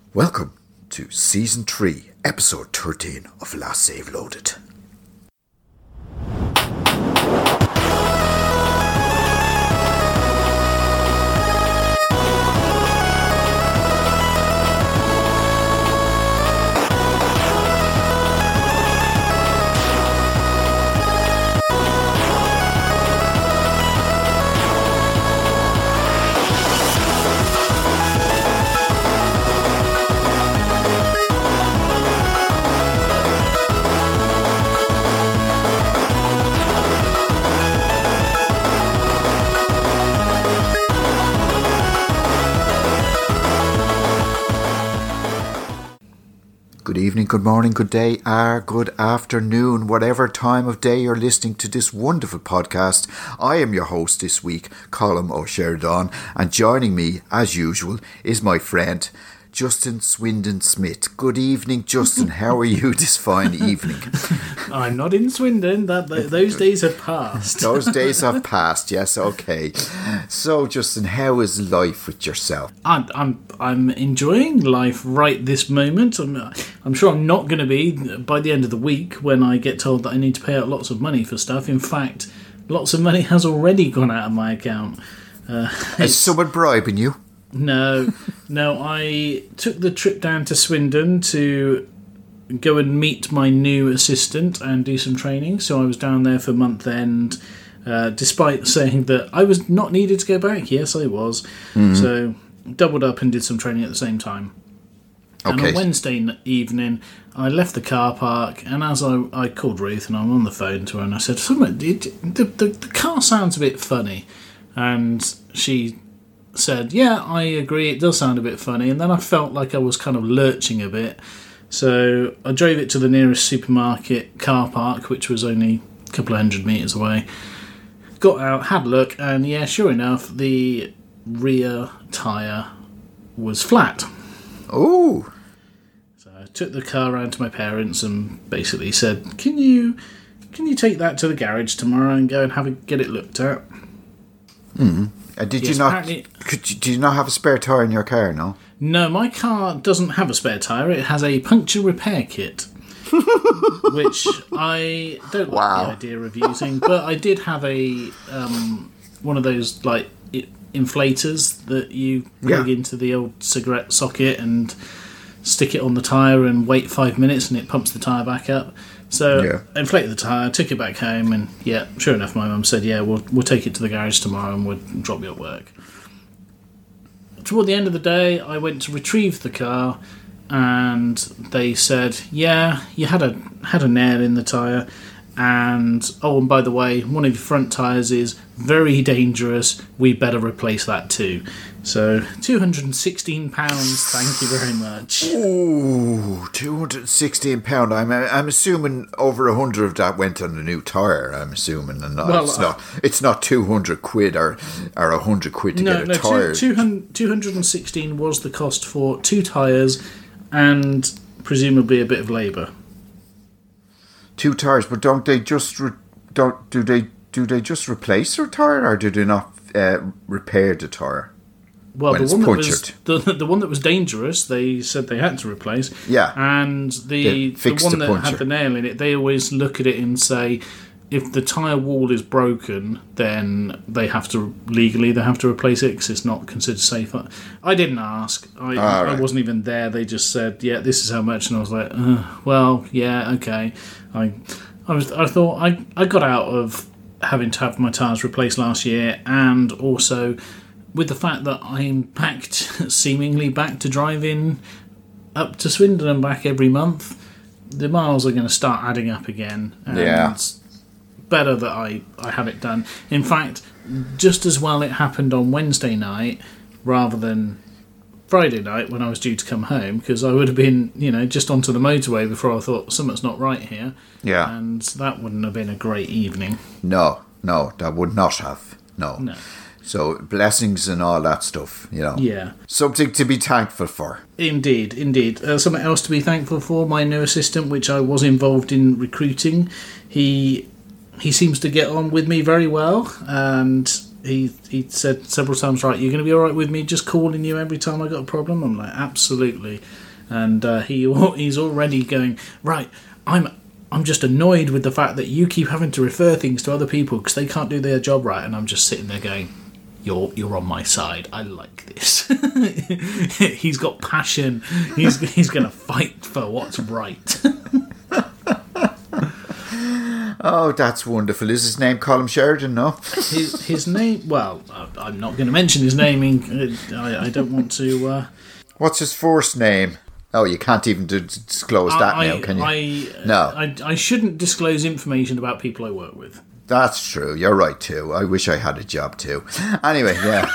Welcome to Season 3, Episode 13 of Last Save Loaded. Good evening, good morning, good day, or good afternoon, whatever time of day you're listening to this wonderful podcast. I am your host this week, Colm O'Sheridan, and joining me, as usual, is my friend, Justin Swindon Smith. Good evening, Justin. How are you this fine evening? I'm not in Swindon. Those days have passed. Those days have passed. Yes, okay. So, Justin, how is life with yourself? I'm enjoying life right this moment. I'm sure I'm not going to be by the end of the week when I get told that I need to pay out lots of money for stuff. In fact, lots of money has already gone out of my account. Is someone bribing you? No. I took the trip down to Swindon to go and meet my new assistant and do some training. So I was down there for month end, despite saying that I was not needed to go back. Yes, I was. Mm-hmm. So doubled up and did some training at the same time. Okay. And on Wednesday evening, I left the car park, and as I called Ruth, and I'm on the phone to her, and I said, the car sounds a bit funny. And she said, yeah, I agree, it does sound a bit funny. And then I felt like I was kind of lurching a bit. So I drove it to the nearest supermarket car park, which was only a couple of 100 metres away. Got out, had a look, and yeah, sure enough, the rear tyre was flat. Oh! So I took the car around to my parents and basically said, can you take that to the garage tomorrow and go and get it looked at? Mm-hmm. Did you not have a spare tyre in your car, no? No, my car doesn't have a spare tyre. It has a puncture repair kit, which I don't like the idea of using. But I did have a one of those like inflators that you plug into the old cigarette socket and stick it on the tyre and wait 5 minutes and it pumps the tyre back up. So I inflated the tyre, took it back home, and yeah, sure enough, my mum said, yeah, we'll take it to the garage tomorrow and we'll drop you at work. Toward the end of the day, I went to retrieve the car, and they said, yeah, you had a nail in the tyre, and by the way, one of your front tyres is very dangerous, we better replace that too. So, £216, thank you very much. Ooh, £216. I'm assuming over 100 of that went on the new tyre, I'm assuming. And it's not 200 quid or 100 quid to get a tyre. 216 was the cost for 2 tyres and presumably a bit of labour. 2 tyres, but do they just replace their tyre, or do they not repair the tyre? Well, the one that was dangerous, they said they had to replace. Yeah. And the one that had the nail in it, they always look at it and say, if the tyre wall is broken, then they have to replace it because it's not considered safe. I didn't ask. I wasn't even there. They just said, yeah, this is how much. And I was like, well, yeah, okay. I thought I got out of having to have my tyres replaced last year, and also with the fact that I'm seemingly back to driving up to Swindon and back every month, the miles are going to start adding up again. And it's better that I have it done. In fact, just as well it happened on Wednesday night rather than Friday night when I was due to come home, because I would have been, just onto the motorway before I thought something's not right here. Yeah. And that wouldn't have been a great evening. No, that would not have. No. So blessings and all that stuff, Yeah. Something to be thankful for. Indeed. Something else to be thankful for, my new assistant, which I was involved in recruiting. He seems to get on with me very well, and he said several times, right, you're going to be all right with me just calling you every time I got a problem? I'm like, absolutely. And he's already going, right, I'm just annoyed with the fact that you keep having to refer things to other people because they can't do their job right. And I'm just sitting there going, you're on my side. I like this. He's got passion. He's going to fight for what's right. Oh, that's wonderful. Is his name Colm Sheridan? No? His name... Well, I'm not going to mention his name. I don't want to... What's his first name? Oh, you can't even disclose that now, can you? No. I shouldn't disclose information about people I work with. That's true. You're right, too. I wish I had a job, too. Anyway, yeah.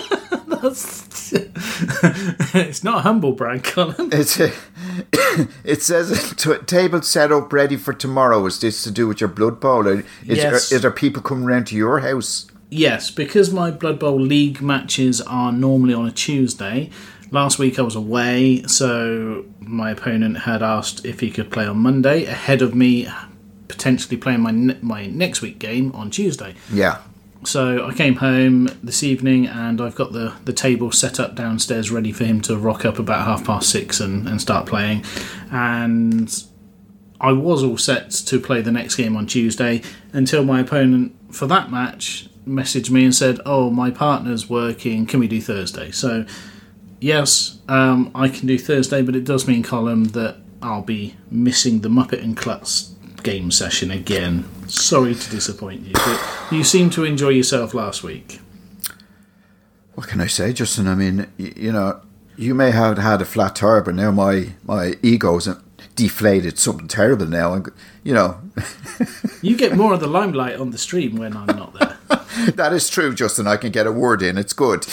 It's not a humble brag, Colin. It says table set up ready for tomorrow. Is this to do with your Blood Bowl? Yes. Is there people coming around to your house? Yes, because my Blood Bowl league matches are normally on a Tuesday. Last week I was away, so my opponent had asked if he could play on Monday ahead of me potentially playing my next week game on Tuesday. Yeah. So I came home this evening and I've got the table set up downstairs ready for him to rock up about 6:30 and start playing. And I was all set to play the next game on Tuesday until my opponent for that match messaged me and said, oh, my partner's working, can we do Thursday? So yes, I can do Thursday, but it does mean, Colin, that I'll be missing the Muppet and Klutz game session again. Sorry to disappoint you, but you seemed to enjoy yourself last week. What can I say, Justin? I mean, you may have had a flat tire, but now my ego's deflated something terrible now. You get more of the limelight on the stream when I'm not there. That is true, Justin. I can get a word in. It's good.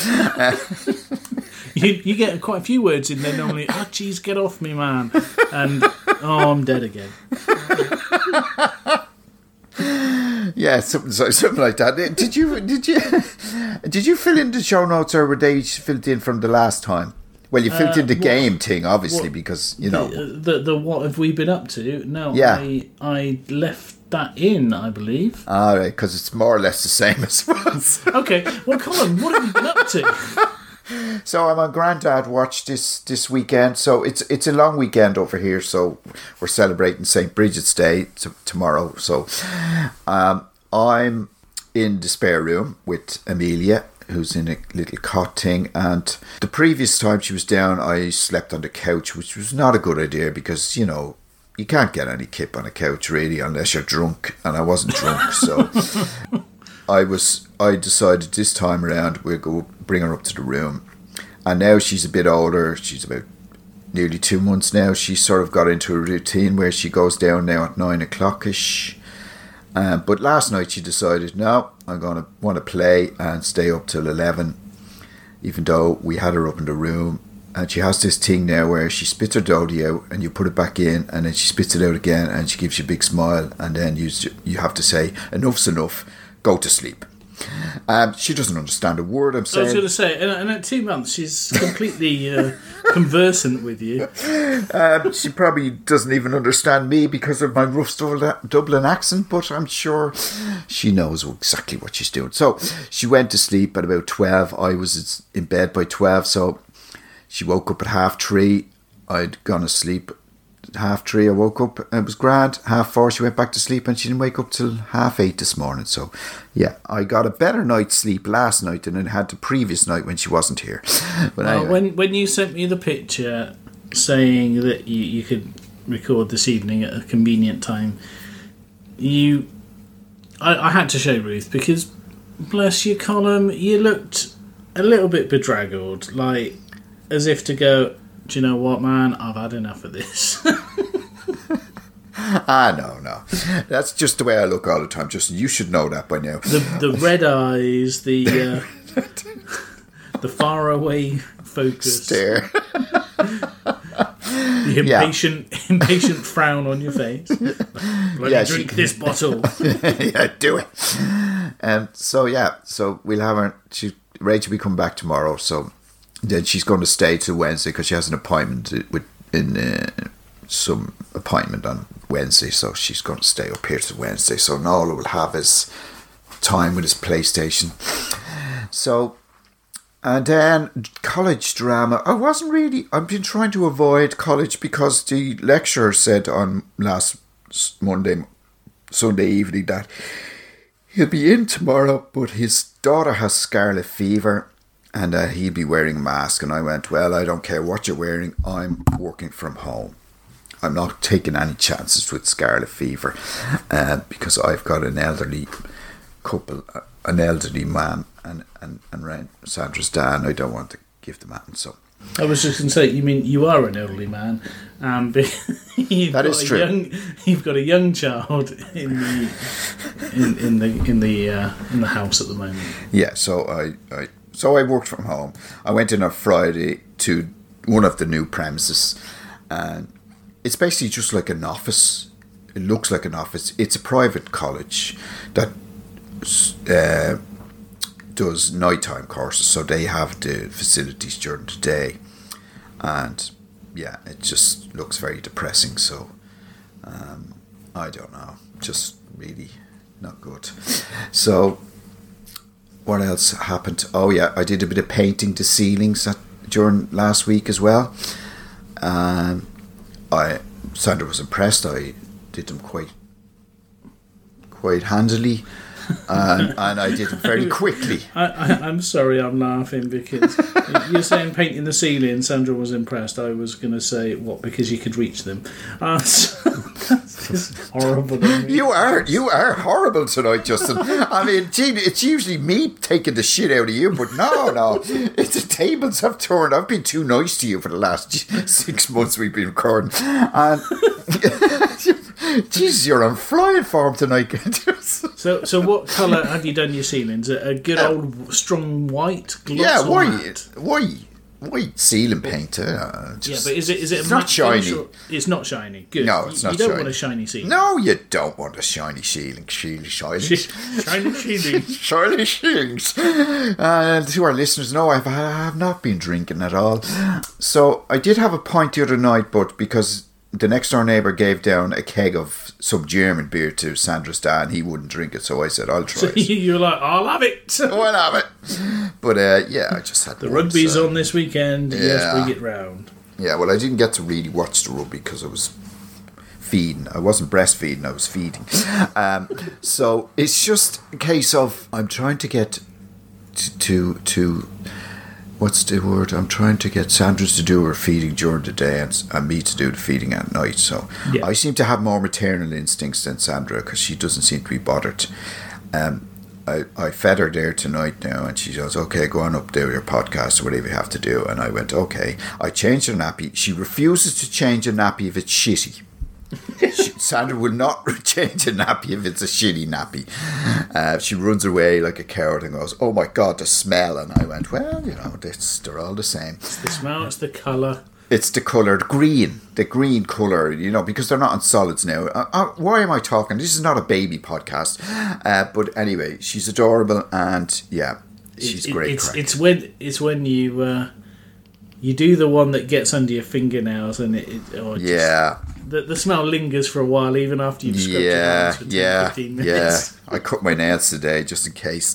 You get quite a few words in there normally. Oh, geez, get off me, man. And, I'm dead again. Yeah, something like that. Did you fill in the show notes, or were they filled in from the last time? Well, you filled in the game thing, obviously, because the what have we been up to? No, yeah. I left that in, I believe. All right, because it's more or less the same, I suppose. Okay, well, Colin, what have you been up to? So I'm on Grandad Watch this weekend. So it's a long weekend over here. So we're celebrating St. Bridget's Day tomorrow. So I'm in the spare room with Amelia, who's in a little cot thing. And the previous time she was down, I slept on the couch, which was not a good idea because, you can't get any kip on a couch really unless you're drunk. And I wasn't drunk, so... I decided this time around we'll go bring her up to the room. And now she's a bit older. She's about nearly 2 months now. She's sort of got into a routine where she goes down now at 9 o'clock-ish. But last night she decided, no, I'm going to want to play and stay up till 11. Even though we had her up in the room. And she has this thing now where she spits her dodie out and you put it back in and then she spits it out again and she gives you a big smile. And then you have to say, enough's enough. Go to sleep. She doesn't understand a word I'm saying. I was going to say, and at 2 months, she's completely conversant with you. She probably doesn't even understand me because of my rough Dublin accent, but I'm sure she knows exactly what she's doing. So she went to sleep at about 12. I was in bed by 12, so she woke up at 3:30. I'd gone to sleep. 3:30 I woke up, it was grand. 4:30 she went back to sleep and she didn't wake up till 8:30 this morning. So yeah, I got a better night's sleep last night than I had the previous night when she wasn't here. But anyway. When you sent me the picture saying that you could record this evening at a convenient time, I had to show Ruth because bless you, Colin, you looked a little bit bedraggled, like as if to go, do you know what, man? I've had enough of this. No. That's just the way I look all the time, Justin. You should know that by now. The red eyes, the faraway focus. Stare. The impatient frown on your face. Drink this bottle. Yeah, do it. So we'll have her. Rachel will come back tomorrow, so... Then she's going to stay till Wednesday because she has an appointment some appointment on Wednesday, so she's going to stay up here till Wednesday. So Nola will have his time with his PlayStation. So, and then college drama. I've been trying to avoid college because the lecturer said on last Sunday evening that he'll be in tomorrow, but his daughter has scarlet fever and he'll be wearing a mask. And I went, well, I don't care what you're wearing. I'm working from home. I'm not taking any chances with scarlet fever because I've got an elderly couple, an elderly man and Sandra's dad. I don't want to give them that. So I was just going to say, you mean you are an elderly man? That is true. You've got a young child in the house at the moment. Yeah, so I worked from home. I went in on Friday to one of the new premises, and it's basically just like an office. It looks like an office. It's a private college that does nighttime courses, so they have the facilities during the day, and yeah, it just looks very depressing. So I don't know, just really not good. So what else happened? Oh yeah, I did a bit of painting the ceilings during last week as well. Sandra was impressed. I did them quite handily. And I did it very quickly. I'm sorry, I'm laughing because you're saying painting the ceiling. Sandra was impressed. I was going to say what, because you could reach them. That's horrible. You are horrible tonight, Justin. I mean, gee, it's usually me taking the shit out of you, but no, it's the tables have turned. I've been too nice to you for the last 6 months we've been recording, and Jesus, you're on flying form tonight. So what colour have you done your ceilings? A good old strong white gloss? Yeah, white ceiling paint. But is it? It's not shiny. It's not shiny. Good. No, it's not. You don't want a shiny ceiling. No, you don't want a shiny ceiling. Shiny ceilings. Shiny ceilings. To our listeners, no, I have not been drinking at all. So I did have a pint the other night, but because the next door neighbour gave down a keg of some German beer to Sandra's dad and he wouldn't drink it, so I said, I'll try it. You're like, I'll have it. I'll have it. But yeah, I just had the rugby's on this weekend. Yeah. Yes, bring it round. Yeah, well, I didn't get to really watch the rugby because I was feeding. I wasn't breastfeeding, I was feeding. So it's just a case of I'm trying to get to what's the word? I'm trying to get Sandra to do her feeding during the day and me to do the feeding at night. So yeah. I seem to have more maternal instincts than Sandra because she doesn't seem to be bothered. I fed her there tonight now and she goes, okay, go on up, do your podcast or whatever you have to do. And I went, okay. I changed her nappy. She refuses to change a nappy if it's shitty. Sandra will not change a nappy if it's a shitty nappy. She runs away like a coward and goes, oh my God, the smell. And I went, well, they're all the same. It's the smell, it's the colour. It's the colour, the green colour, because they're not on solids now. Why am I talking? This is not a baby podcast. But anyway, she's adorable and yeah, she's great. It's when you do the one that gets under your fingernails and the smell lingers for a while even after you've scrubbed your hands for 15 minutes. Yeah, I cut my nails today just in case.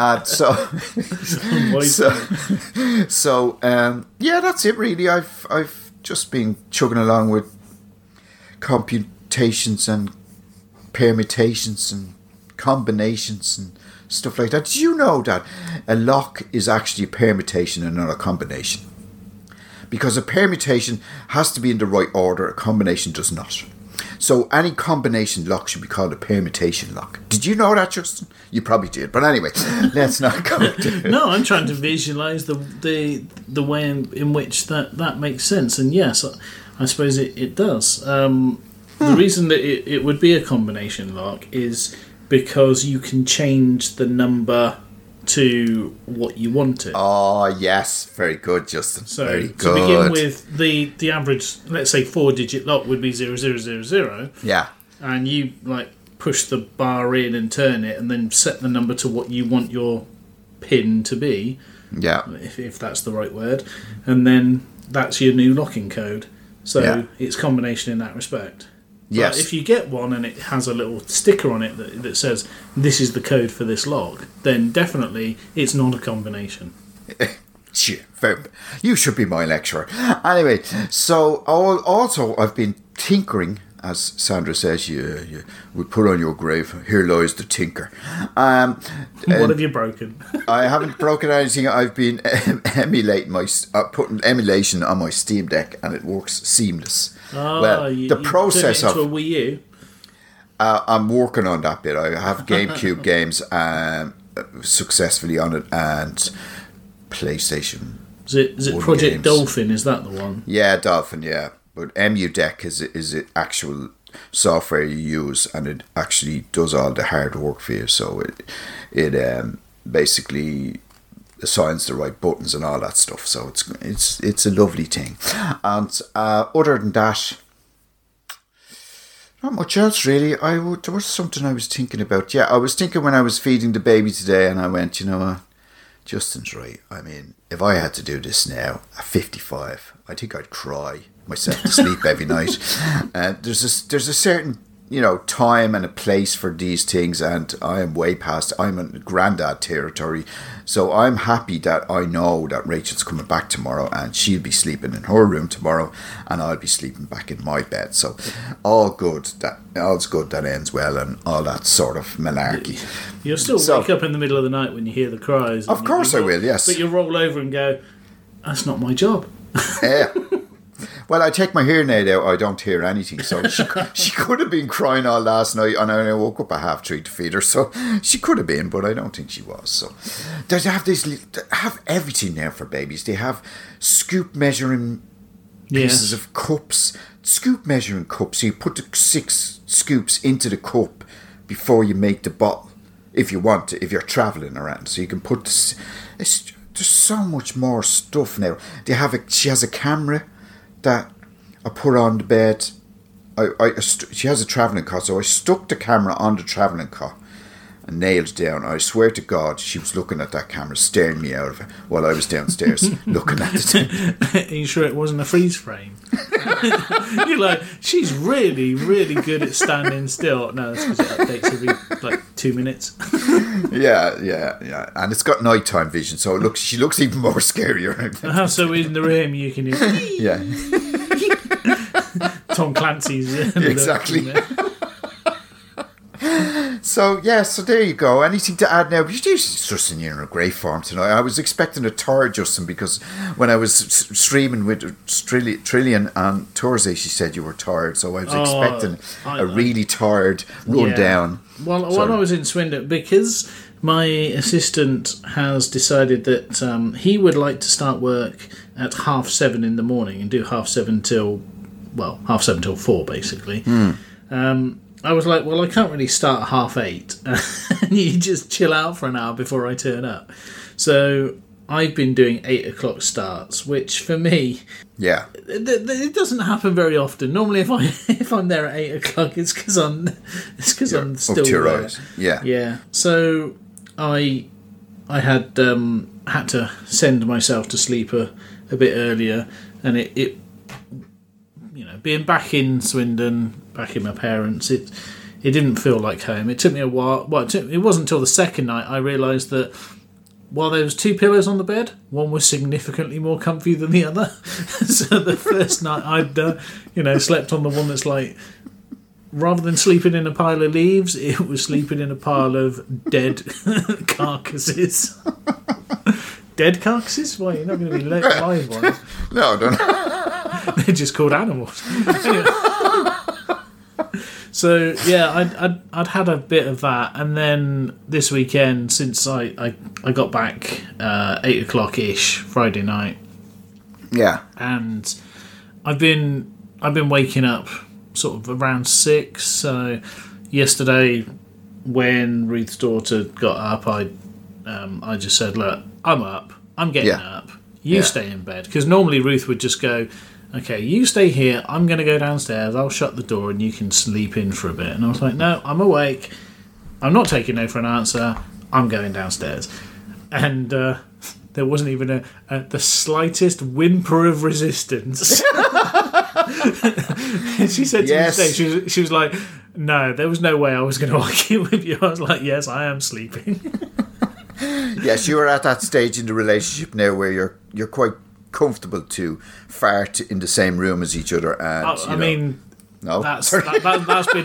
Yeah, that's it really. I've just been chugging along with computations and permutations and combinations and stuff like that. Did you know that a lock is actually a permutation and not a combination? Because a permutation has to be in the right order, a combination does not. So any combination lock should be called a permutation lock. Did you know that, Justin? You probably did. But anyway, let's not go to... No, I'm trying to visualise the way in which that makes sense. And yes, I suppose it does. The reason that it would be a combination lock is because you can change the number to what you want it. Oh, yes. Very good, Justin. So, very good. To begin with, the average, let's say 4-digit lock would be 0000. Yeah. And you, push the bar in and turn it and then set the number to what you want your PIN to be. Yeah. If that's the right word. And then that's your new locking code. So, It's combination in that respect. Yes. But if you get one and it has a little sticker on it that says, this is the code for this lock, then definitely it's not a combination. You should be my lecturer. Anyway, so also I've been tinkering, as Sandra says, you would put on your grave, here lies the tinker. What have you broken? I haven't broken anything. I've been emulating putting emulation on my Steam Deck, and it works seamless. The process of a Wii U. I'm working on that bit. I have GameCube games successfully on it, and PlayStation. Is it Project games. Dolphin? Is that the one? Yeah, Dolphin. Yeah, but EmuDeck is it actual software you use, and it actually does all the hard work for you. So it basically assigns the right buttons and all that stuff. So it's a lovely thing. And other than that, not much else really. There was something I was thinking about. Yeah, I was thinking when I was feeding the baby today, and I went, Justin's right. I mean, if I had to do this now at 55, I think I'd cry myself to sleep every night. There's a certain time and a place for these things, and I am way past. I'm in granddad territory, so I'm happy that I know that Rachel's coming back tomorrow, and she'll be sleeping in her room tomorrow, and I'll be sleeping back in my bed. So all's good that ends well, and all that sort of malarkey. You'll still wake up in the middle of the night when you hear the cries. Of course I will. Yes, but you'll roll over and go, "That's not my job." Yeah. Well, I take my hearing aid out, I don't hear anything. So she could have been crying all last night, and I woke up at 3:30 to feed her. So she could have been, but I don't think she was. So they have everything now for babies. They have scoop measuring pieces of cups, scoop measuring cups. So you put the 6 scoops into the cup before you make the bottle, if you want to, if you're travelling around. So you can put this. There's so much more stuff now. She has a camera that I put on the bed. She has a travelling cot, so I stuck the camera on the travelling cot and nailed it down. I swear to God, she was looking at that camera, staring me out of it while I was downstairs looking at it. Are you sure it wasn't a freeze frame? You're like, she's really, really good at standing still. No, that's because it updates every 2 minutes. Yeah. And it's got nighttime vision, so she looks even more scarier. So in the room you can hear... Yeah. Tom Clancy's... Exactly. So there you go. Anything to add now? Justin, you're in a great form tonight. I was expecting a tired Justin, because when I was streaming with Trillian on Thursday, she said you were tired. So I was expecting a really tired rundown. Yeah. Well, when I was in Swindon, because my assistant has decided that he would like to start work at 7:30 in the morning and do 7:30 till 4, basically. I was like, well, I can't really start at 7:30 and you just chill out for an hour before I turn up. So I've been doing 8 o'clock starts, which for me, it doesn't happen very often. Normally, if I'm there at 8 o'clock, it's because I'm still there. Yeah. So I had to send myself to sleep a bit earlier, and it being back in Swindon, back in my parents, it didn't feel like home. It took me a while. Well, it wasn't until the second night I realised that while there was 2 pillows on the bed, one was significantly more comfy than the other. So the first night I'd slept on the one that's like, rather than sleeping in a pile of leaves, it was sleeping in a pile of dead carcasses. Dead carcasses? Why, you're not going to be live ones? No, don't. They're just called animals. Anyway. So yeah, I'd had a bit of that, and then this weekend, since I got back 8 o'clock ish Friday night. Yeah. And I've been waking up sort of around 6. So yesterday, when Ruth's daughter got up, I just said, look, I'm up. I'm getting up. You stay in bed. Because normally Ruth would just go, okay, you stay here. I'm going to go downstairs. I'll shut the door and you can sleep in for a bit. And I was like, no, I'm awake. I'm not taking no for an answer. I'm going downstairs. And there wasn't even the slightest whimper of resistance. She said to me today, she was like, no, there was no way I was going to argue with you. I was like, yes, I am sleeping. Yes, you are at that stage in the relationship now where you're quite comfortable to fart in the same room as each other. And no, that's been.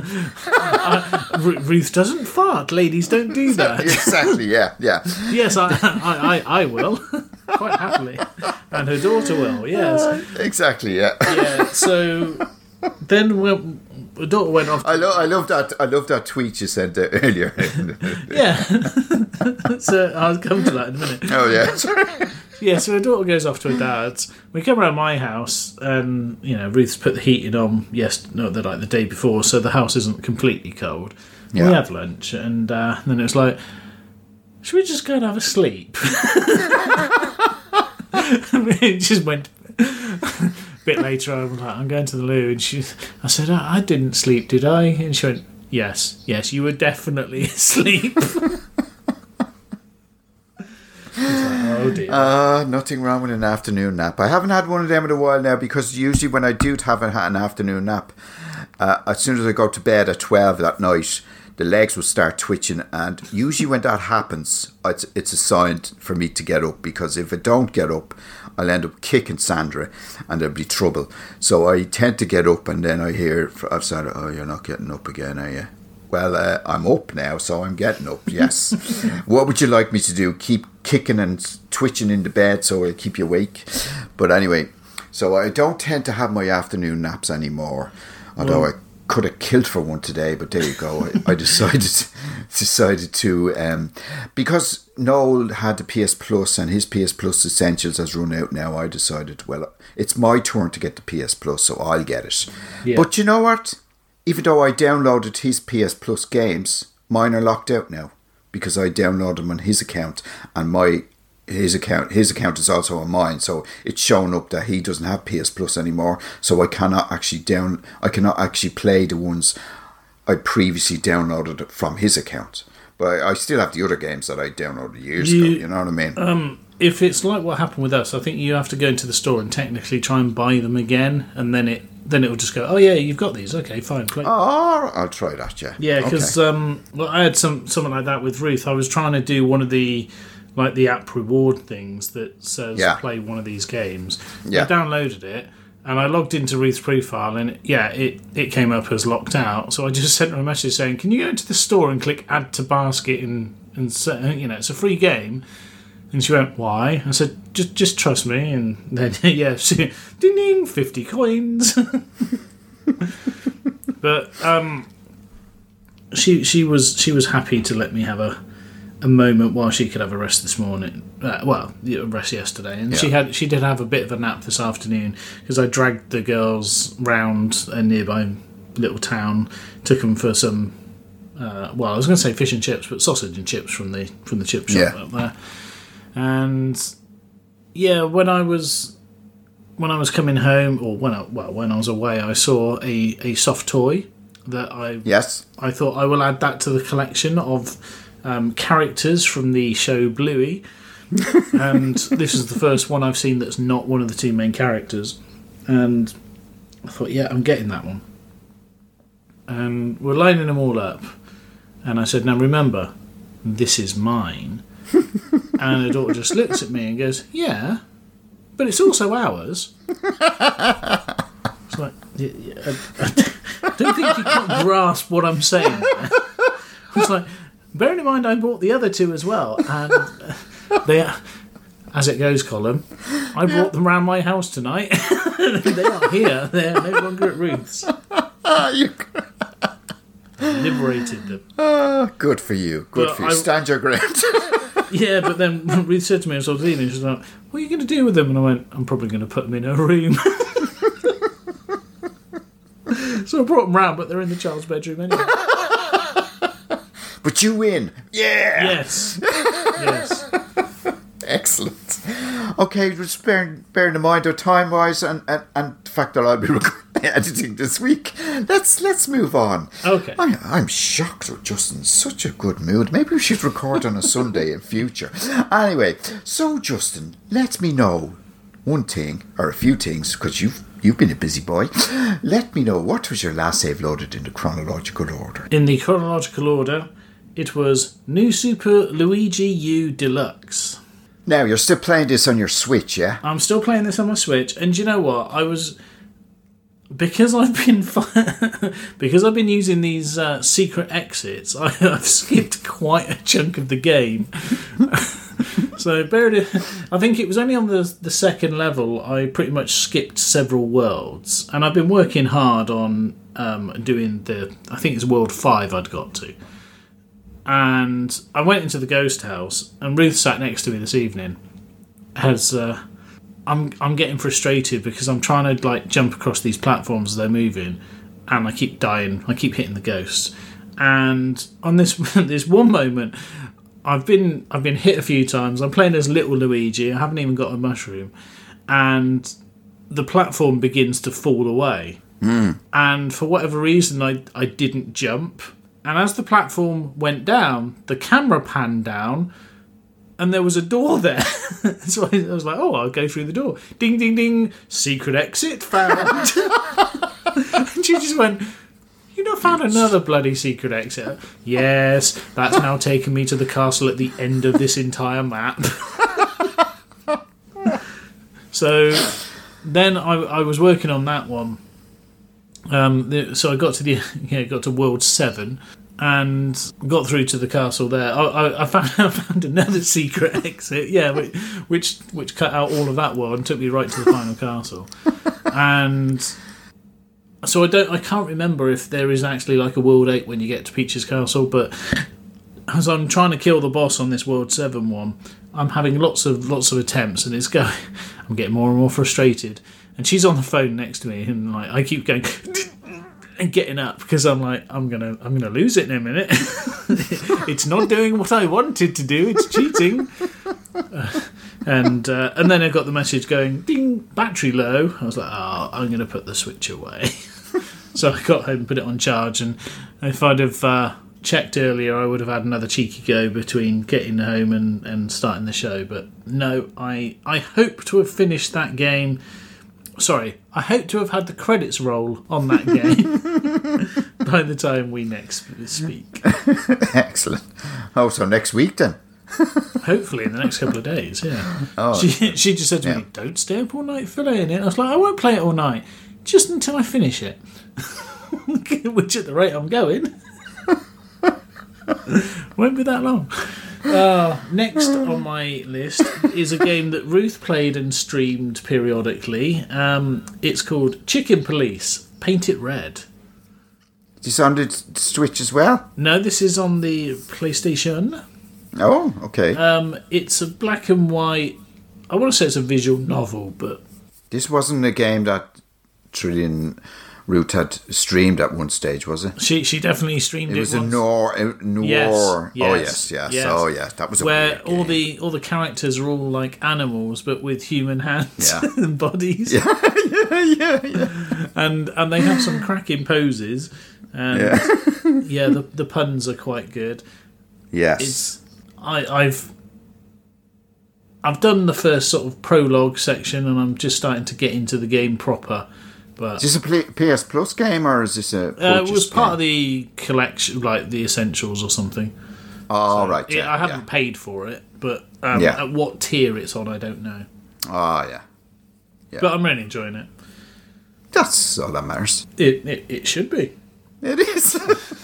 Ruth doesn't fart. Ladies don't do that. Exactly. Yeah. Yes, I will quite happily, and her daughter will. Yes. Exactly. Yeah. Yeah. So then when the daughter went off. I love that tweet you sent earlier. Yeah. So I'll come to that in a minute. Oh yeah. Yeah, so her daughter goes off to her dad's. We come around my house, and Ruth's put the heating on. The day before, so the house isn't completely cold. Yeah. We have lunch, and then it was like, should we just go and have a sleep? It just went. A bit later, I was like, I'm going to the loo, and I said, I didn't sleep, did I? And she went, yes, you were definitely asleep. Oh dear. Nothing wrong with an afternoon nap. I haven't had one of them in a while now, because usually when I do have an afternoon nap, as soon as I go to bed at 12 that night, the legs will start twitching, and usually when that happens, it's a sign for me to get up, because if I don't get up, I'll end up kicking Sandra and there'll be trouble. So I tend to get up, and then I hear I've said, oh, you're not getting up again, are you? Well, I'm up now, so I'm getting up, yes. What would you like me to do? Keep kicking and twitching in the bed so I'll keep you awake? But anyway, so I don't tend to have my afternoon naps anymore, although I could have killed for one today, but there you go. I decided to because Noel had the PS Plus and his PS Plus Essentials has run out now. I decided, well, it's my turn to get the PS Plus, so I'll get it. Yeah. But you know what? Even though I downloaded his PS Plus games, mine are locked out now because I downloaded them on his account, and his account is also on mine, so it's showing up that he doesn't have PS Plus anymore, so I cannot actually play the ones I previously downloaded from his account. But I still have the other games that I downloaded years ago, you know what I mean? If it's like what happened with us, I think you have to go into the store and technically try and buy them again, and then it will just go, oh yeah, you've got these, okay, fine, play. Oh, I'll try that, yeah. Yeah, because I had something like that with Ruth. I was trying to do one of the app reward things that says play one of these games. Yeah. I downloaded it, and I logged into Ruth's profile, and it came up as locked out. So I just sent her a message saying, can you go into the store and click add to basket, and it's a free game. And she went, why? I said, just trust me. And then, ding, 50 coins. But she was happy to let me have a moment while she could have a rest this morning. Rest yesterday. And she did have a bit of a nap this afternoon, because I dragged the girls round a nearby little town, took them for some, I was going to say fish and chips, but sausage and chips from the chip shop up there. And when I was coming home, or when I was away, I saw a soft toy that I thought I will add that to the collection of characters from the show Bluey. And this is the first one I've seen that's not one of the two main characters. And I thought, I'm getting that one. And we're lining them all up. And I said, now remember, this is mine. And her daughter just looks at me and goes, yeah, but it's also ours. It's like, I don't think you can't grasp what I'm saying. It's like, bearing in mind I bought the other two as well, and they, as it goes, Colin, I brought them round my house tonight. They are here. They're no longer at Ruth's. Liberated them. Good for you. Good for you. Stand your ground. Yeah, but then Ruth said to me as I was leaving, she was like, what are you going to do with them? And I went, I'm probably going to put them in a room. So I brought them round, but they're in the child's bedroom anyway. But you win. Yeah! Yes. Excellent. Okay, just bearing in mind our time-wise and the fact that I'll be editing this week, let's move on. Okay. I'm shocked with Justin. Such a good mood. Maybe we should record on a Sunday in future. Anyway, so Justin, let me know one thing, or a few things, because you've You've been a busy boy. Let me know, what was your last save loaded in the chronological order? In the chronological order, it was New Super Luigi U Deluxe. Now, you're still playing this on your Switch, yeah? I'm still playing this on my Switch, and you know what? Because I've been using these secret exits, I've skipped quite a chunk of the game. So I think it was only on the second level I pretty much skipped several worlds, and I've been working hard on doing I think it's World 5 I'd got to. And I went into the ghost house, and Ruth sat next to me this evening. I'm getting frustrated because I'm trying to like jump across these platforms as they're moving, and I keep dying. I keep hitting the ghosts. And on this one moment, I've been hit a few times. I'm playing as little Luigi. I haven't even got a mushroom, and the platform begins to fall away. And for whatever reason, I didn't jump. And as the platform went down, the camera panned down, and there was a door there. So I was like, oh, I'll go through the door. Ding, ding, ding. Secret exit found. And she just went, you not found another bloody secret exit? Yes, that's now taken me to the castle at the end of this entire map. So then I was working on that one. So I got to World 7 and got through to the castle there. I found another secret exit, which cut out all of that world and took me right to the final castle. And so I can't remember if there is actually like a World 8 when you get to Peach's Castle, but as I'm trying to kill the boss on this World 7 one, I'm having lots of attempts, and I'm getting more and more frustrated. And she's on the phone next to me, and like I keep going and getting up because I'm like, I'm gonna lose it in a minute. It's not doing what I wanted to do. It's cheating. And then I got the message going, ding, battery low. I was like, oh, I'm gonna put the Switch away. So I got home and put it on charge. And if I'd have checked earlier, I would have had another cheeky go between getting home and starting the show. But no, I hope to have finished that game. Sorry, I hope to have had the credits roll on that game by the time we next speak. Excellent. Oh, so next week then? Hopefully in the next couple of days, yeah. Oh, she just said to me, don't stay up all night playing it. I was like, I won't play it all night, just until I finish it. Which at the rate I'm going, won't be that long. Next on my list is a game that Ruth played and streamed periodically. It's called Chicken Police, Paint It Red. Is this on the Switch as well? No, this is on the PlayStation. Oh, okay. It's a black and white, I want to say it's a visual novel, but... This wasn't a game that Trillian Ruth had streamed at one stage, was it? She definitely streamed it. It was once. a noir. Yes. Oh yes. Oh yeah, that was a where weird game. all the characters are all like animals, but with human hands and bodies. Yeah. And they have some cracking poses. And the puns are quite good. Yes. I've done the first sort of prologue section, and I'm just starting to get into the game proper. But is this a PS Plus game, or is this a? It was part of the collection, like the essentials or something. Oh, so right. I haven't paid for it, but at what tier it's on, I don't know. Oh, yeah. But I'm really enjoying it. That's all that matters. It should be. It is.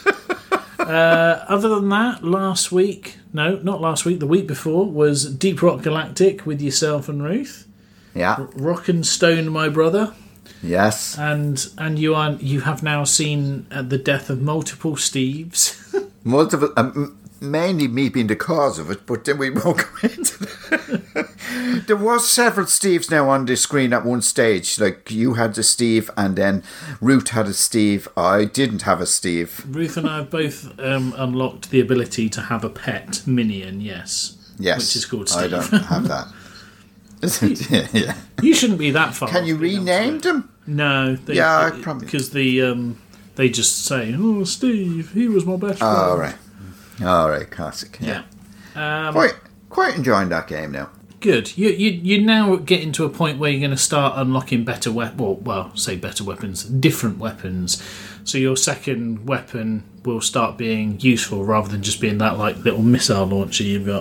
Other than that, the week before was Deep Rock Galactic with yourself and Ruth. Yeah. Rock and Stone, my brother. Yes. And you have now seen the death of multiple Steves. Multiple, mainly me being the cause of it, but then we won't go into that. There was several Steves now on the screen at one stage. Like, you had a Steve, and then Ruth had a Steve. I didn't have a Steve. Ruth and I have both unlocked the ability to have a pet minion, yes. Yes. Which is called Steve. I don't have that. Yeah. You shouldn't be that far. Can you rename them? No. Probably. Because they just say, oh, Steve, he was my best friend. All right, classic. Yeah. Quite enjoying that game now. Good. You now getting to a point where you're going to start unlocking better better weapons, different weapons. So your second weapon will start being useful rather than just being that like little missile launcher you've got.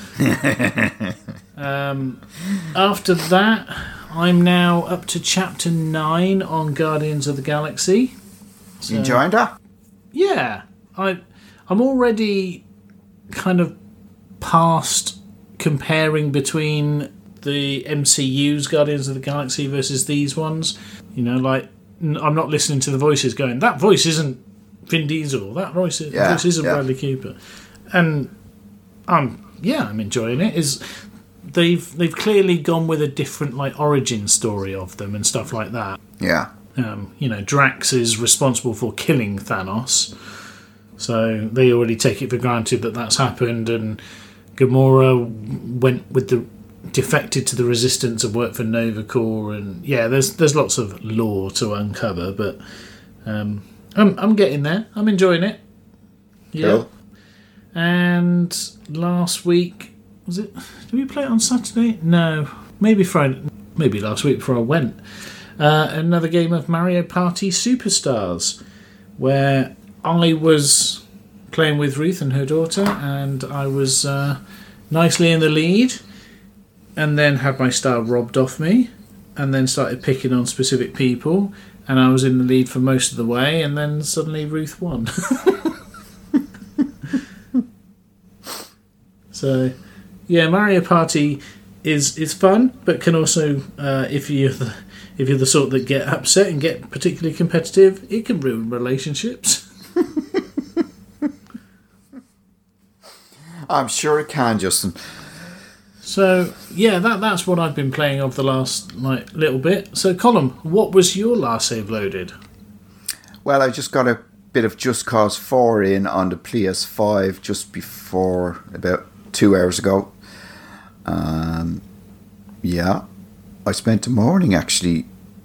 After that, I'm now up to chapter 9 on Guardians of the Galaxy. So, you enjoying that? Yeah, I'm already kind of past comparing between the MCU's Guardians of the Galaxy versus these ones. You know, like, I'm not listening to the voices going, that voice isn't Vin Diesel, that voice isn't Bradley Cooper. And I'm enjoying it. They've clearly gone with a different like origin story of them and stuff like that. Yeah. Drax is responsible for killing Thanos, so they already take it for granted that that's happened, and Gamora defected to the Resistance and worked for Nova Corps, and there's lots of lore to uncover, but I'm getting there. I'm enjoying it. Yeah. Cool. And last week, was it? Did we play it on Saturday? No, maybe Friday. Maybe last week before I went. Another game of Mario Party Superstars, where I was playing with Ruth and her daughter, and I was nicely in the lead, and then had my star robbed off me, and then started picking on specific people, and I was in the lead for most of the way, and then suddenly Ruth won. So, yeah, Mario Party is fun, but can also, if you're the sort that get upset and get particularly competitive, it can ruin relationships. I'm sure it can, Justin. So, yeah, that's what I've been playing over the last little bit. So, Colin, what was your last save loaded? Well, I just got a bit of Just Cause 4 in on the PS5 just before, about 2 hours ago. I spent the morning actually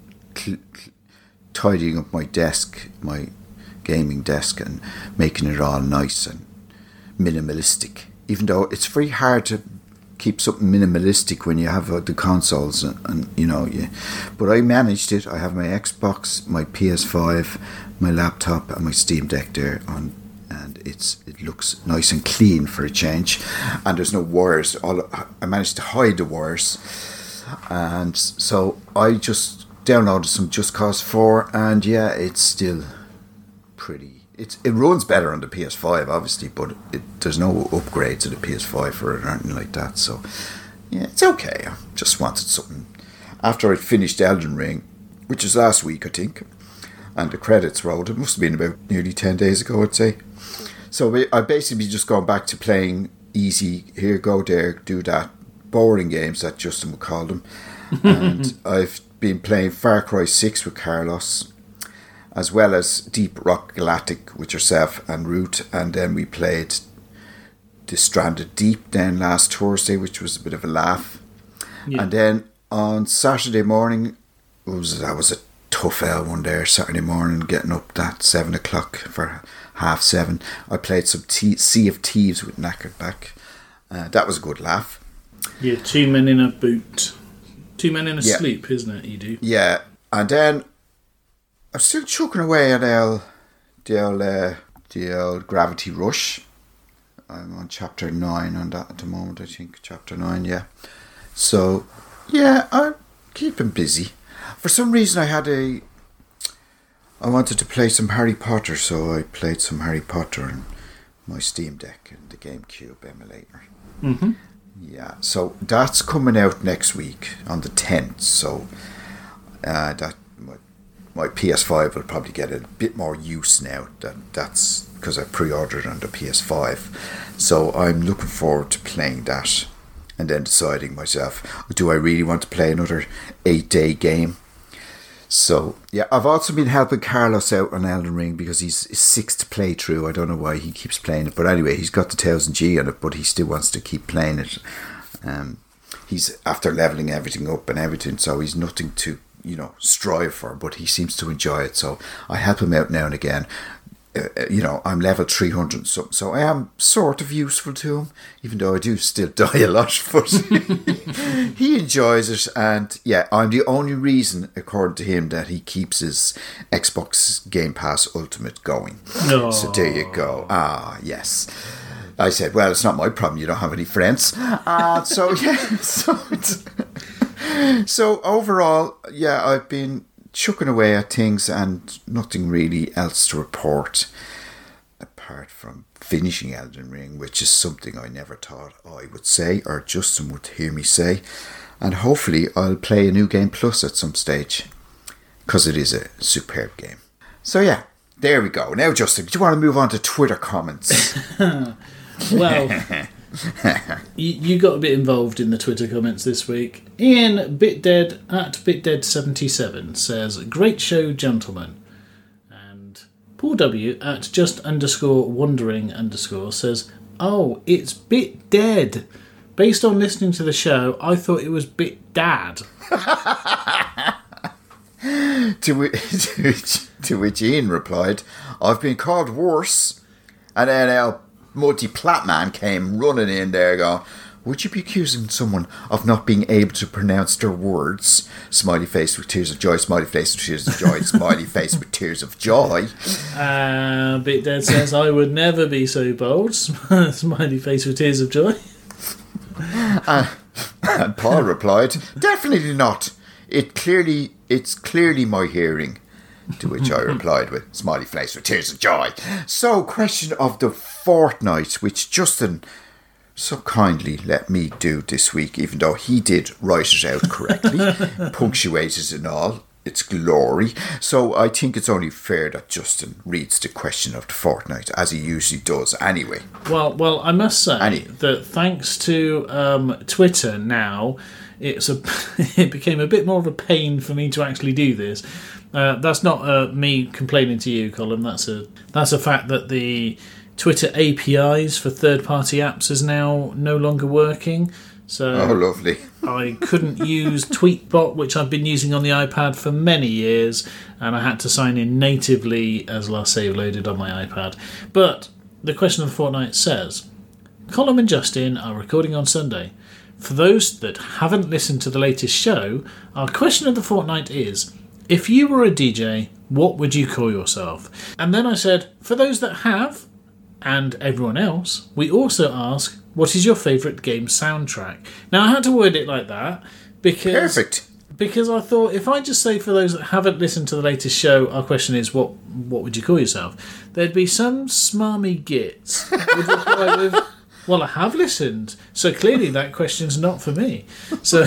tidying up my desk, my gaming desk, and making it all nice and minimalistic. Even though it's very hard to keep something minimalistic when you have the consoles, but I managed it. I have my Xbox, my PS5, my laptop, and my Steam Deck there on, and it looks nice and clean for a change. And there's no wires. I managed to hide the wires, and so I just downloaded some Just Cause 4, and it's still pretty. It runs better on the PS5, obviously, but there's no upgrade to the PS5 for it or anything like that. So, yeah, it's okay. I just wanted something. After I'd finished Elden Ring, which was last week, I think, and the credits rolled, it must have been about nearly 10 days ago, I'd say. So I basically just gone back to playing easy, here, go there, do that, boring games that Justin would call them. And I've been playing Far Cry 6 with Carlos, as well as Deep Rock Galactic with yourself and Root, and then we played The Stranded Deep then last Thursday, which was a bit of a laugh. Yeah. And then on Saturday morning, that was a tough one there, Saturday morning, getting up that 7 o'clock for 7:30. I played some Sea of Thieves with Knackered Back. That was a good laugh. Yeah, 2 men in a boot. 2 men in a sleep, isn't it, you do? Yeah, and then I'm still chucking away at the old Gravity Rush. I'm on chapter 9 on that at the moment, I think. Chapter 9, yeah. So, yeah, I'm keeping busy. For some reason I wanted to play some Harry Potter, so I played some Harry Potter on my Steam Deck and the GameCube emulator. Mm-hmm. Yeah, so that's coming out next week on the 10th, so that my PS5 will probably get a bit more use now. That's because I pre-ordered on the PS5. So I'm looking forward to playing that and then deciding myself, do I really want to play another 8-day game? So, yeah, I've also been helping Carlos out on Elden Ring because he's his 6th playthrough. I don't know why he keeps playing it. But anyway, he's got the 1000G on it, but he still wants to keep playing it. He's after leveling everything up and everything, so he's nothing to strive for, but he seems to enjoy it, so I help him out now and again. I'm level 300 and something, so I am sort of useful to him, even though I do still die a lot, but he enjoys it, and yeah, I'm the only reason, according to him, that he keeps his Xbox Game Pass Ultimate going. Oh. So there you go. Yes. I said, well, it's not my problem, you don't have any friends. So overall, yeah, I've been chucking away at things and nothing really else to report apart from finishing Elden Ring, which is something I never thought I would say or Justin would hear me say, and hopefully I'll play a New Game Plus at some stage because it is a superb game. So yeah, there we go. Now Justin, do you want to move on to Twitter comments? Well, you got a bit involved in the Twitter comments this week. Ian Bitdead at Bitdead77 says, "Great show, gentlemen." And Paul W at just_wondering_ says, "Oh, it's Bitdead. Based on listening to the show, I thought it was Bitdad." To which Ian replied, "I've been called worse." And then our multi-plat-man came running in there going, "Would you be accusing someone of not being able to pronounce their words?" Smiley face with tears of joy, smiley face with tears of joy, smiley face with tears of joy. Bitdead says, "I would never be so bold." Smiley face with tears of joy. And Paul replied, "Definitely not. It's clearly my hearing." To which I replied with smiley face with tears of joy. So, question of the fortnight, which Justin so kindly let me do this week, even though he did write it out correctly, punctuated and all, its glory. So I think it's only fair that Justin reads the question of the fortnight, as he usually does anyway. Well, I must say that thanks to Twitter now, it became a bit more of a pain for me to actually do this. That's not me complaining to you, Colin. That's a fact that the Twitter APIs for third-party apps is now no longer working. So lovely. I couldn't use Tweetbot, which I've been using on the iPad for many years, and I had to sign in natively as last save loaded on my iPad. But the question of the fortnight says, "Colin and Justin are recording on Sunday. For those that haven't listened to the latest show, our question of the fortnight is, if you were a DJ, what would you call yourself?" And then I said, for those that have, and everyone else, we also ask, what is your favourite game soundtrack? Now, I had to word it like that because... Perfect. Because I thought, if I just say for those that haven't listened to the latest show, our question is, what would you call yourself? There'd be some smarmy gits with reply with, well, I have listened, so clearly that question's not for me. So...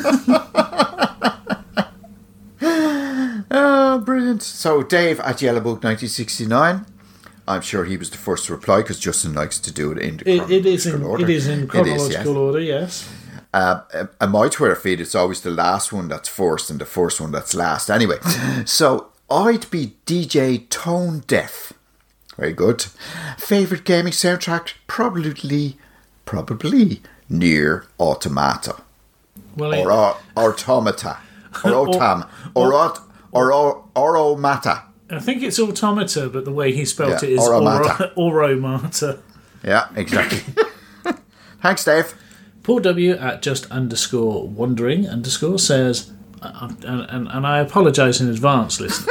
Brilliant. So Dave at Yellowbook1969, I'm sure he was the first to reply because Justin likes to do it in chronological order. It is in chronological order, yes. And my Twitter feed, it's always the last one that's first and the first one that's last. Anyway, so I'd be DJ Tone Deaf. Very good. Favourite gaming soundtrack? Probably Nier Automata. Or Automata. Or Automata. I think it's Automata, but the way he spelt it is Oromata. Yeah, exactly. Thanks, Dave. Paul W at just_wondering_ says, and I apologise in advance, listeners.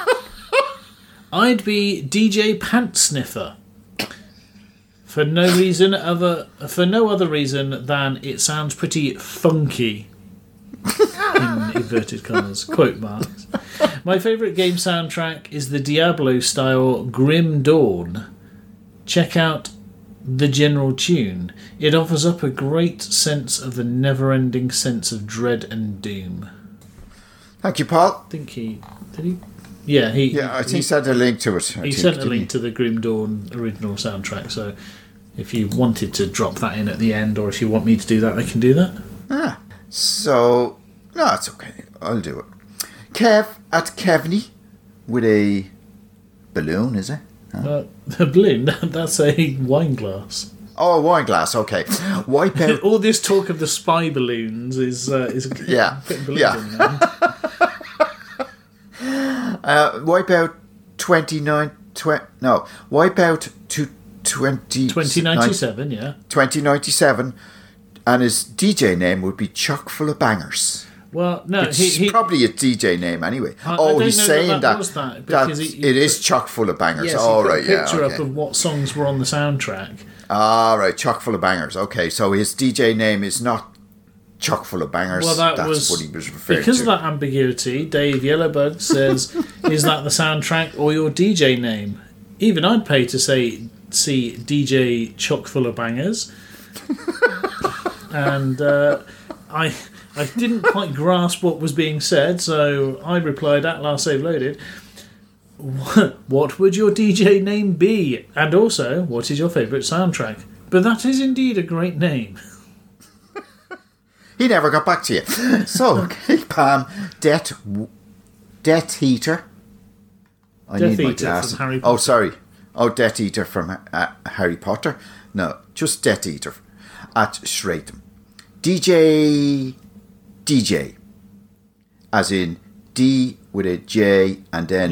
I'd be DJ Pant Sniffer. For no other reason than it sounds pretty funky. In inverted commas, quote marks. My favourite game soundtrack is the Diablo-style Grim Dawn. Check out the general tune. It offers up a great sense of the never-ending sense of dread and doom. Thank you, Paul. I think he... Did he? Yeah, he sent a link to it. He sent a link to the Grim Dawn original soundtrack, so if you wanted to drop that in at the end, or if you want me to do that, I can do that. So... No, it's okay. I'll do it. Kev at Kevney with a balloon, is it? A balloon? That's a wine glass. Oh, a wine glass, okay. Wipe out... All this talk of the spy balloons is yeah. Wipeout Wipeout 2019 Wipeout to 2097, yeah. 2097, and his DJ name would be Chock Full of Bangers. Well, no, he's probably a DJ name anyway. He's saying that it is chock full of bangers. Yes, all right, yeah. Picture up of what songs were on the soundtrack. All right, chock full of bangers. Okay, so his DJ name is not Chock Full of Bangers. Well, that's what he was referring to. Because of that ambiguity, Dave Yellowbug says, "Is that the soundtrack or your DJ name?" Even I'd pay to see DJ Chock Full of Bangers, and I didn't quite grasp what was being said, so I replied at last save loaded, "What would your DJ name be? And also, what is your favourite soundtrack?" But that is indeed a great name. He never got back to you. So, Pam, Death Eater. Death Eater from Harry Potter. Oh, sorry. Oh, Death Eater from Harry Potter. No, just Death Eater at Shratham. DJ, as in D with a J and then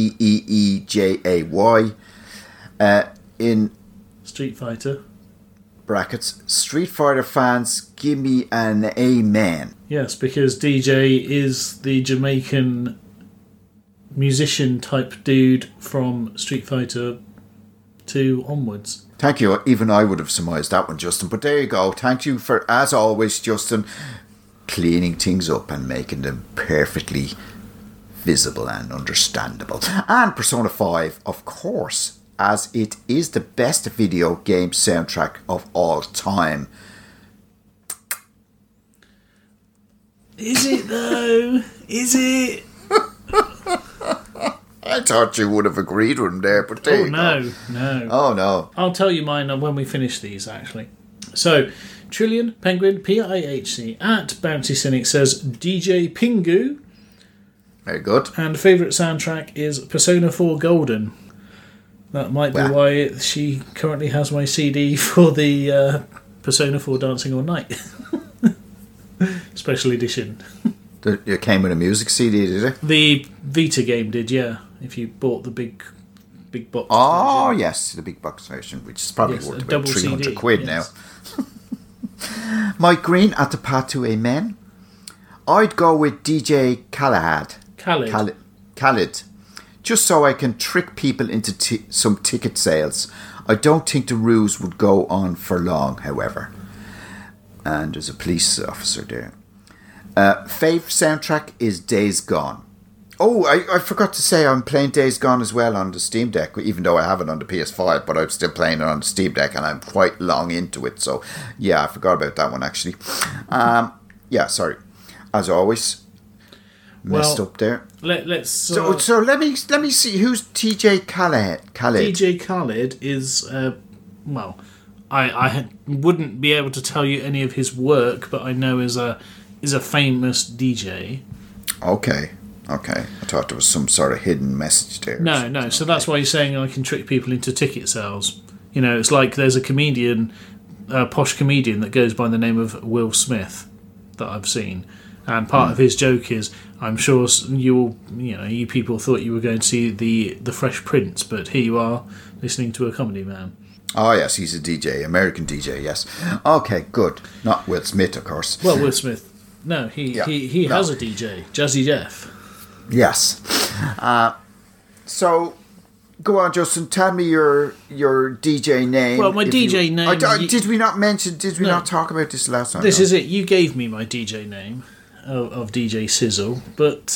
DEEJAY. In Street Fighter. Brackets, Street Fighter fans, give me an amen. Yes, because DJ is the Jamaican musician type dude from Street Fighter 2 onwards. Thank you. Even I would have surmised that one, Justin. But there you go. Thank you for, as always, Justin, cleaning things up and making them perfectly visible and understandable. And Persona 5, of course, as it is the best video game soundtrack of all time. Is it though? Is it? I thought you would have agreed with him there, but there you go. No. Oh, no. I'll tell you mine when we finish these, actually. So, Trillion, Penguin, PIHC, at Bouncy Cynic says DJ Pingu. Very good. And favourite soundtrack is Persona 4 Golden. That might be why she currently has my CD for the Persona 4 Dancing All Night. Special edition. It came with a music CD, did it? The Vita game did, yeah. If you bought the big box version. Yes, the big box version, which is probably worth about 300 CD, quid now. Mike Green at the Path to Amen. I'd go with DJ Khaled. Just so I can trick people into some ticket sales. I don't think the ruse would go on for long, however. And there's a police officer there. Fave soundtrack is Days Gone. Oh, I forgot to say I'm playing Days Gone as well on the Steam Deck, even though I have it on the PS5, but I'm still playing it on the Steam Deck and I'm quite long into it. So, yeah, I forgot about that one actually. Sorry. As always, messed up there. Let's. So let me see who's TJ Khaled. TJ Khaled is I wouldn't be able to tell you any of his work, but I know is a famous DJ. Okay. I thought there was some sort of hidden message there. No. So that's why you're saying I can trick people into ticket sales. You know, it's like there's a comedian, a posh comedian that goes by the name of Will Smith that I've seen. And part of his joke is, I'm sure you people thought you were going to see the Fresh Prince, but here you are listening to a comedy man. Oh yes, he's a DJ, American DJ. Yes. Okay, good. Not Will Smith, of course. Well, Will Smith. No, he has a DJ, Jazzy Jeff. Yes. So, go on, Justin. Tell me your DJ name. Well, my DJ name. Did we not mention? Did we not talk about this last time? This is it. You gave me my DJ name of DJ Sizzle, but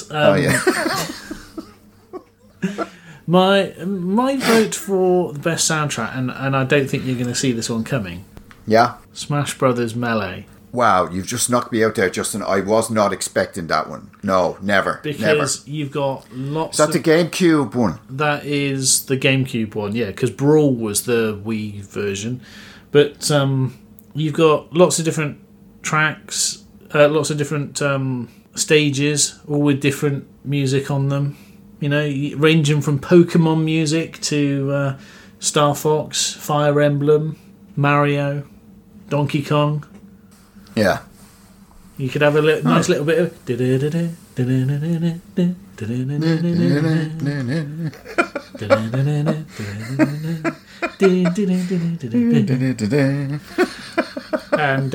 my vote for the best soundtrack, and I don't think you're going to see this one coming. Yeah. Smash Brothers Melee. Wow, you've just knocked me out there, Justin. I was not expecting that one. No, never. Because you've got lots of... Is that the GameCube one? That is the GameCube one, yeah, because Brawl was the Wii version. But you've got lots of different tracks, lots of different stages, all with different music on them. You know, ranging from Pokemon music to Star Fox, Fire Emblem, Mario, Donkey Kong. Yeah. You could have a nice little bit of... And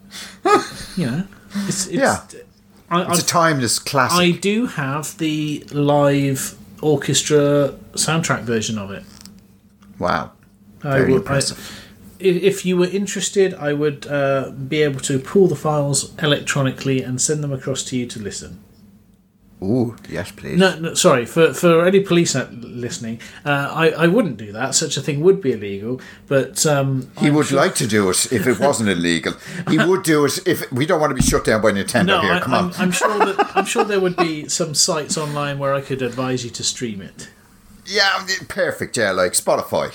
it's a timeless classic. I do have the live orchestra soundtrack version of it. Wow, very impressive. If you were interested, I would be able to pull the files electronically and send them across to you to listen. Oh, yes, please. No, sorry. For any police listening, I wouldn't do that. Such a thing would be illegal. But he would like to do it if it wasn't illegal. He would do it if we don't want to be shut down by Nintendo. No, here. Come on. I'm sure there would be some sites online where I could advise you to stream it. Yeah, perfect. Yeah, like Spotify.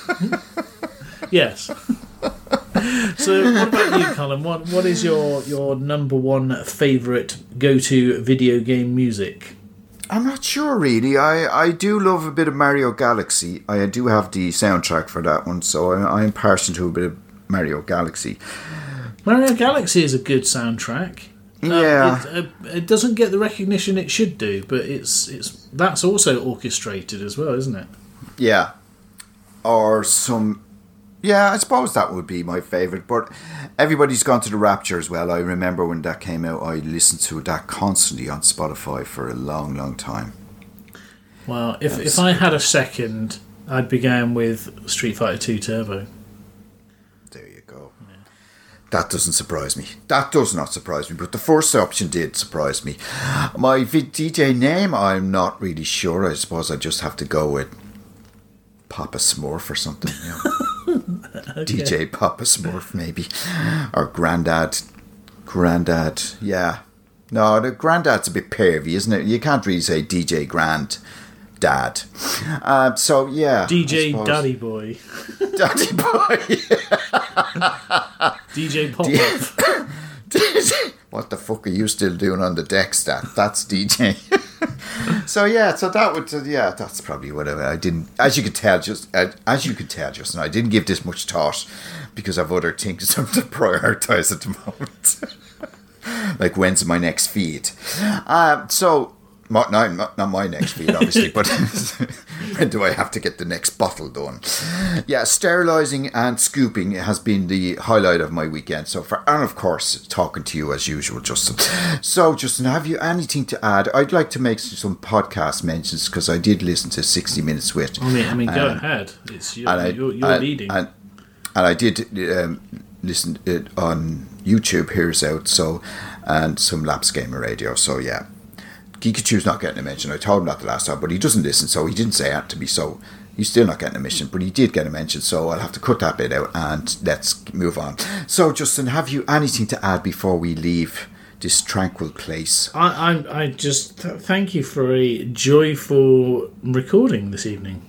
Yes. So what about you, Colin? What is your number one favourite go-to video game music? I'm not sure really. I do love a bit of Mario Galaxy. I do have the soundtrack for that one, so I'm partial to a bit of Mario Galaxy. Mario Galaxy is a good soundtrack. Yeah. It doesn't get the recognition it should do, but that's also orchestrated as well, isn't it? Yeah. Or some... Yeah, I suppose that would be my favourite, but Everybody's Gone to the Rapture as well. I remember when that came out, I listened to that constantly on Spotify for a long, long time. Well, if I had a second, I'd be going with Street Fighter 2 Turbo. There you go. Yeah. That doesn't surprise me. That does not surprise me, but the first option did surprise me. My DJ name, I'm not really sure. I suppose I just have to go with Papa Smurf or something, you know. Okay. DJ Papa Smurf, maybe. Or Grandad, yeah. No, the Grandad's a bit pervy, isn't it? You can't really say DJ Granddad. So, yeah. DJ Daddy Boy. Daddy Boy. DJ Pop-Up. What the fuck are you still doing on the deck, Stat? That's DJ. So that would, that's probably whatever. I didn't, as you could tell, Justin, I didn't give this much thought because I've other things to prioritise at the moment. Like, when's my next feed? Not my next feed, obviously, but when do I have to get the next bottle done? Yeah, sterilising and scooping has been the highlight of my weekend so far. And, of course, talking to you as usual, Justin. So, Justin, have you anything to add? I'd like to make some podcast mentions because I did listen to 60 Minutes with... I mean, go ahead. You're leading. And I did listen on YouTube, Here's Out, and some Lapse Gamer Radio, so yeah. Geekachu's not getting a mention. I told him that the last time, but he doesn't listen, so he didn't say that to me, so he's still not getting a mention, but he did get a mention, so I'll have to cut that bit out and let's move on. So, Justin, have you anything to add before we leave this tranquil place? I just thank you for a joyful recording this evening.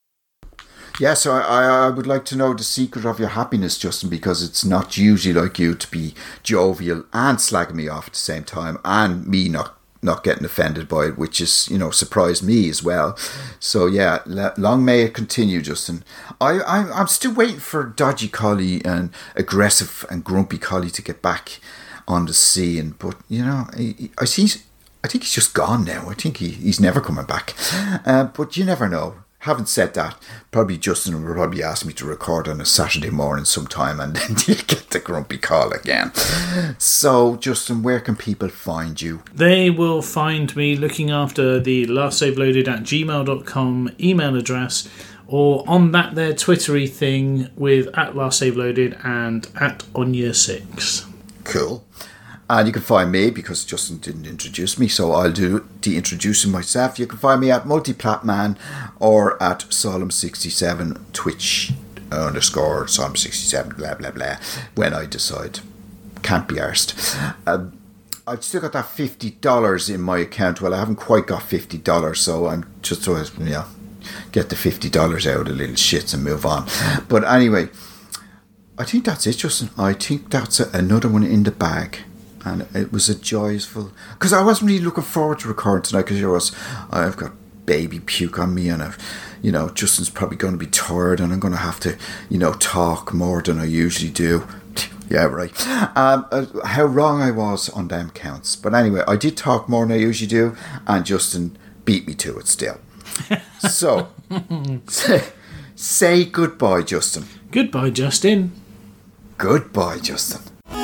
Yes, yeah, so I would like to know the secret of your happiness, Justin, because it's not usually like you to be jovial and slagging me off at the same time, and me not getting offended by it, which is, surprised me as well. So yeah, long may it continue, Justin. I'm still waiting for Dodgy Collie and aggressive and grumpy Collie to get back on the scene, but I think he's just gone now. I think he's never coming back. But you never know. Having said that, probably Justin will probably ask me to record on a Saturday morning sometime, and then you get the grumpy call again. So, Justin, where can people find you? They will find me looking after the lastsaveloaded@gmail.com email address, or on that their Twittery thing with @lastsaveloaded and @Onya6. Cool. And you can find me, because Justin didn't introduce me, so I'll do the introducing myself. You can find me at Multiplatman or at Solemn67, Twitch _Solemn67, blah, blah, blah, when I decide. Can't be arsed. I've still got that $50 in my account. Well, I haven't quite got $50, so I'm just sort of, get the $50 out of little shits and move on. But anyway, I think that's it, Justin. I think that's another one in the bag. And it was a joyful... Because I wasn't really looking forward to recording tonight, because I've got baby puke on me, and Justin's probably going to be tired, and I'm going to have to, talk more than I usually do. Yeah, right. How wrong I was on them counts. But anyway, I did talk more than I usually do, and Justin beat me to it still. So, say goodbye, Justin. Goodbye, Justin. Goodbye, Justin.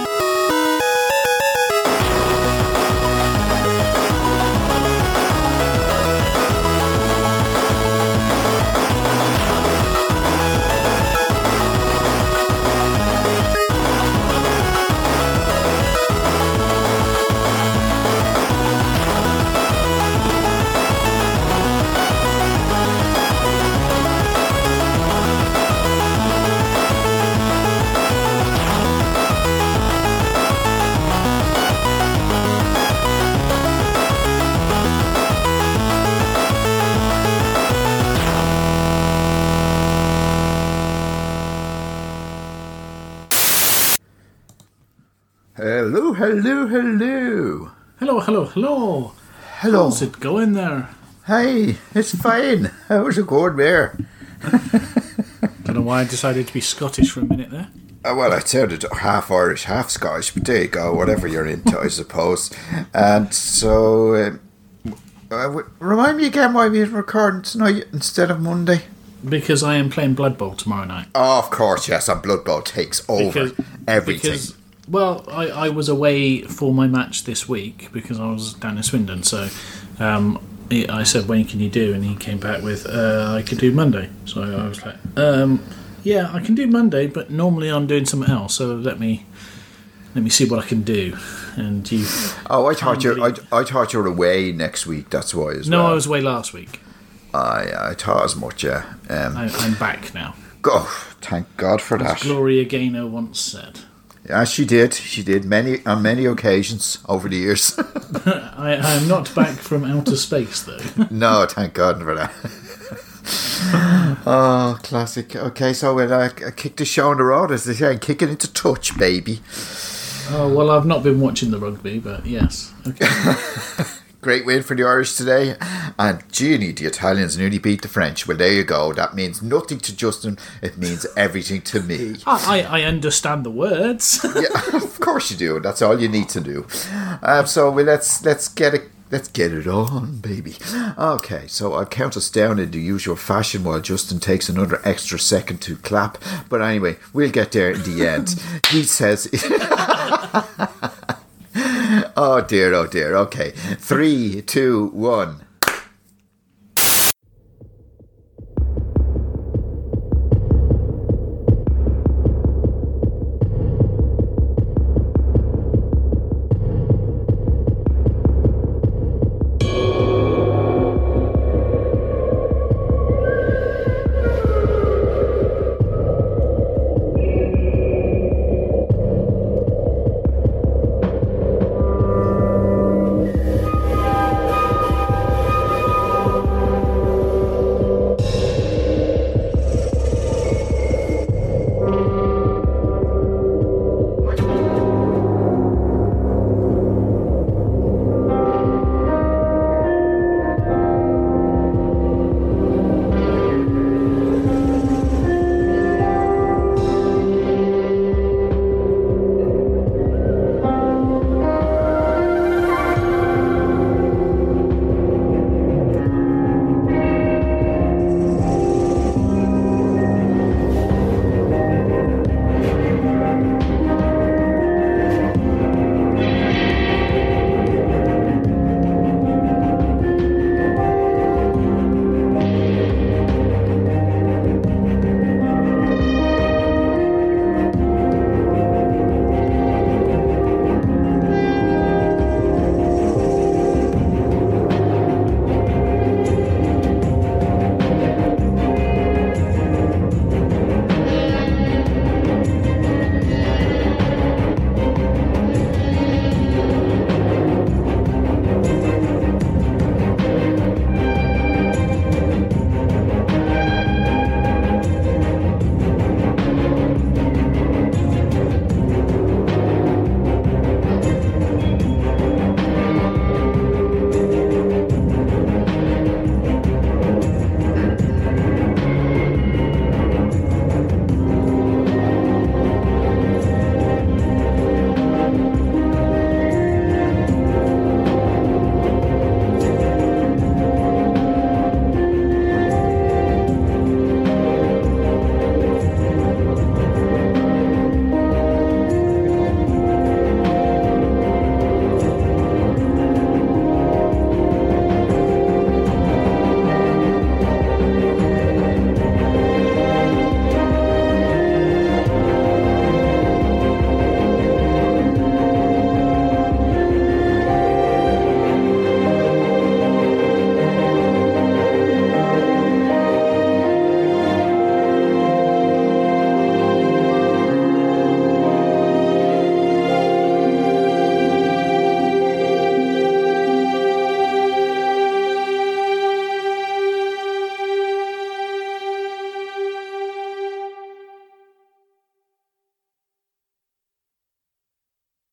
Hello, hello, hello. Hello, hello, hello. Hello. How's it going there? Hey, it's fine. How's it going there? Don't know why I decided to be Scottish for a minute there. Well, I sounded half Irish, half Scottish, but there you go, whatever you're into, I suppose. And so, remind me again why we're recording tonight instead of Monday? Because I am playing Blood Bowl tomorrow night. Oh, of course, yes, and Blood Bowl takes over everything. Well, I was away for my match this week because I was down in Swindon. So I said, when can you do? And he came back with, I could do Monday. So I was like, yeah, I can do Monday, but normally I'm doing something else. So let me see what I can do. And you. Oh, I thought you were away next week. That's why. No, I was away last week. I thought as much. Yeah. I'm back now. Oh, thank God for that. As Gloria Gaynor once said. Yeah, she did. She did on many occasions over the years. I'm not back from outer space, though. No, thank God for that. Oh, classic. Okay, so we'll kick the show on the road, as they say, and kick it into touch, baby. Oh, well, I've not been watching the rugby, but yes. Okay. Great win for the Irish today. And Genie, the Italians nearly beat the French. Well, there you go. That means nothing to Justin. It means everything to me. I understand the words. Yeah, of course you do. That's all you need to do. So let's get it on, baby. Okay, so I'll count us down in the usual fashion while Justin takes another extra second to clap. But anyway, we'll get there in the end. He says... Oh dear. Okay. 3, 2, 1.